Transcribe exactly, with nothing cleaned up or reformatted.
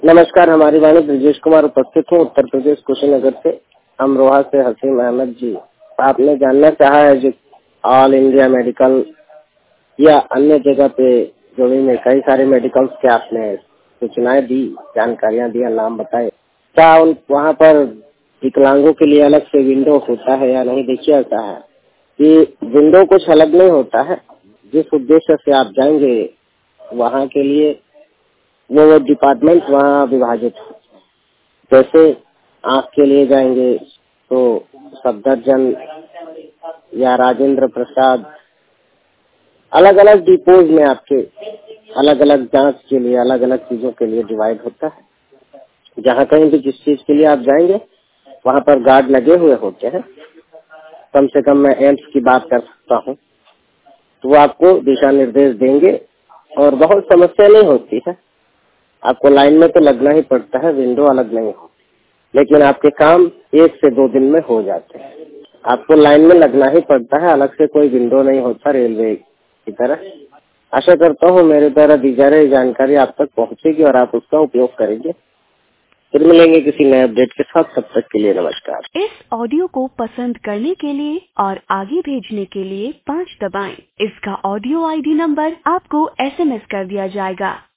नमस्कार, हमारी वाणी ब्रजेश कुमार उपस्थित हूँ उत्तर प्रदेश कुशीनगर से। अमरोहा से हसीम अहमद जी, आपने जानना चाहा है जो ऑल इंडिया मेडिकल या अन्य जगह पे जुड़ी में कई सारे मेडिकल्स के आपने सूचनाएं दी, जानकारियां दी, नाम बताए। क्या उन वहाँ पर विकलांगों के लिए अलग से विंडो होता है या नहीं? देखिए ऐसा है कि विंडो कुछ अलग नहीं होता है। जिस उद्देश्य से आप जाएंगे वहाँ के लिए वो वो डिपार्टमेंट वहाँ विभाजित है। जैसे आँख के लिए जाएंगे तो सफदरजंग या राजेंद्र प्रसाद, अलग अलग डिपोज में आपके अलग अलग जांच के लिए अलग अलग चीजों के लिए डिवाइड होता है। जहाँ कहीं भी जिस चीज के लिए आप जाएंगे वहाँ पर गार्ड लगे हुए होते हैं। कम से कम मैं एम्स की बात कर सकता हूँ, तो वो आपको दिशा निर्देश देंगे और बहुत समस्या नहीं होती है। आपको लाइन में तो लगना ही पड़ता है, विंडो अलग नहीं होती, लेकिन आपके काम एक से दो दिन में हो जाते हैं। आपको लाइन में लगना ही पड़ता है, अलग से कोई विंडो नहीं होता रेलवे की तरह। आशा करता हूँ मेरे द्वारा दी जा रही जानकारी आप तक पहुँचेगी और आप उसका उपयोग करेंगे। फिर मिलेंगे किसी नए अपडेट के साथ, तब तक के लिए नमस्कार। इस ऑडियो को पसंद करने के लिए और आगे भेजने के लिए पाँच दबाएं। इसका ऑडियो आईडी नंबर आपको एसएमएस कर दिया जाएगा।